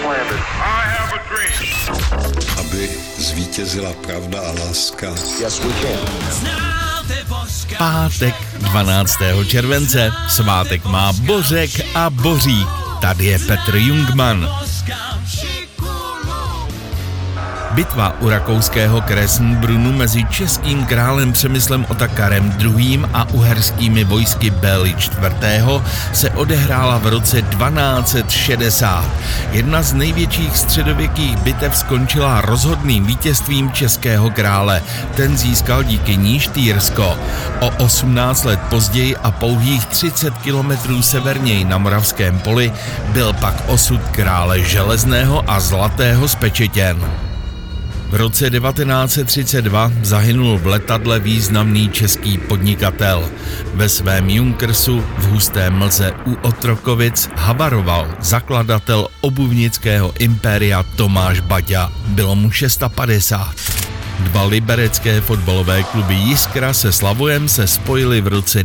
Aby zvítězila pravda a láska. Yes, we can. Pátek 12. července, svátek má Bořek a Bořík. Tady je Petr Jungmann. Bitva u rakouského Kressenbrunnu mezi českým králem Přemyslem Otakarem II. A uherskými vojsky Bély IV. Se odehrála v roce 1260. Jedna z největších středověkých bitev skončila rozhodným vítězstvím českého krále. Ten získal díky ní Štýrsko. O 18 let později a pouhých 30 kilometrů severněji na Moravském poli byl pak osud krále Železného a Zlatého zpečetěn. V roce 1932 zahynul v letadle významný český podnikatel. Ve svém Junkersu v husté mlze u Otrokovic havaroval zakladatel obuvnického impéria Tomáš Baťa. Bylo mu 650. Dva liberecké fotbalové kluby Jiskra se Slavojem se spojili v roce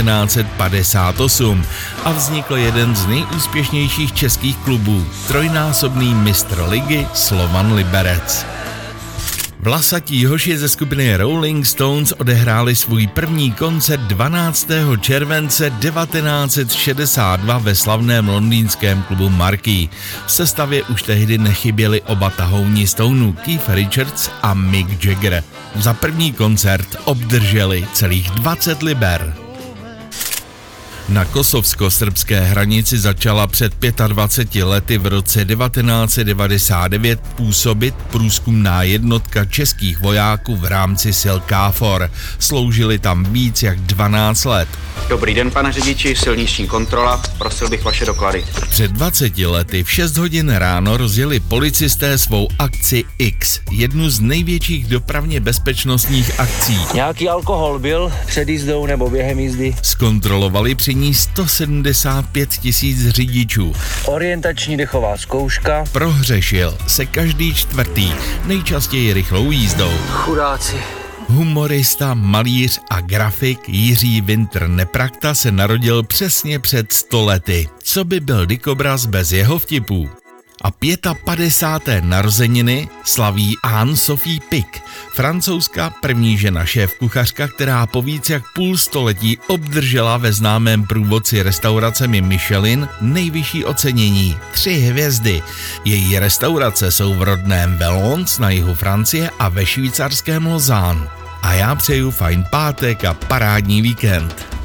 1958 a vznikl jeden z nejúspěšnějších českých klubů, trojnásobný mistr ligy Slovan Liberec. Vlasatí hoši ze skupiny Rolling Stones odehráli svůj první koncert 12. července 1962 ve slavném londýnském klubu Marquee. V sestavě už tehdy nechyběli oba tahouni Stoneů, Keith Richards a Mick Jagger. Za první koncert obdrželi celých 20 liber. Na kosovsko-srbské hranici začala před 25 lety v roce 1999 působit průzkumná jednotka českých vojáků v rámci sil KFOR. Sloužili tam víc jak 12 let. Dobrý den, pane řidiči, silniční kontrola, prosil bych vaše doklady. Před 20 lety v 6 hodin ráno rozjeli policisté svou akci X, jednu z největších dopravně bezpečnostních akcí. Nějaký alkohol byl před jízdou nebo během jízdy? Zkontrolovali při ní 175 000 řidičů. Orientační dechová zkouška. Prohřešil se každý čtvrtý, nejčastěji rychlou jízdou. Chudáci. Humorista, malíř a grafik Jiří Winter Neprakta se narodil přesně před 100 lety. Co by byl dikobraz bez jeho vtipů? A 55. narozeniny slaví Anne-Sophie Pic, francouzská první žena šéfkuchařka, která po víc jak půl století obdržela ve známém průvodci restauracemi Michelin nejvyšší ocenění 3 hvězdy. Její restaurace jsou v rodném Valence na jihu Francie a ve švýcarském Lausanne. A já přeju fajn pátek a parádní víkend.